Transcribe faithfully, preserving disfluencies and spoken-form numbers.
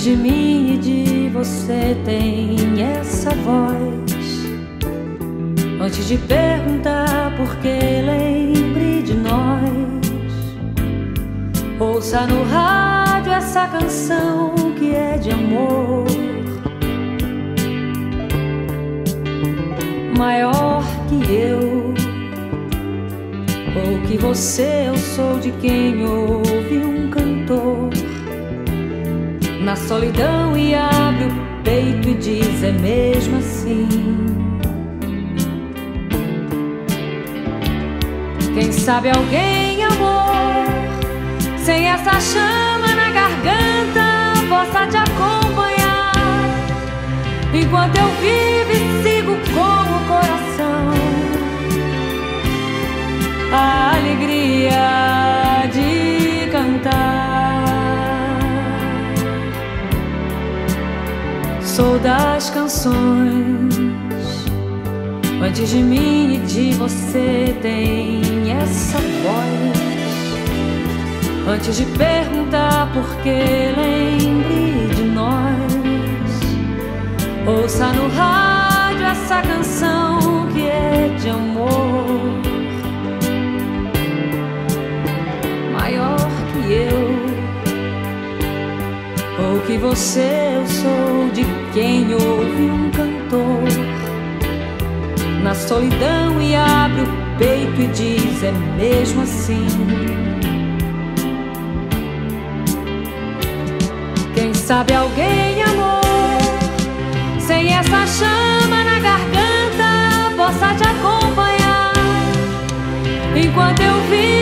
Antes de mim e de você tem essa voz. Antes de perguntar por que, lembre de nós. Ouça no rádio essa canção que é de amor. Maior que eu ou que você, eu sou de quem ouve um cantor na solidão e abre o peito e diz: é mesmo assim. Quem sabe alguém, amor, sem essa chama na garganta, possa te acompanhar enquanto eu vivo e sigo com o coração a alegria de cantar. Sou das canções. Antes de mim e de você tem essa voz. Antes de perguntar por que, lembre de nós. Ouça no rádio essa canção que é de amor. Maior que eu ou que você, eu sou de quem ouve um cantor na solidão e abre o peito e diz: é mesmo assim. Quem sabe alguém, amor, sem essa chama na garganta, possa te acompanhar enquanto eu vivo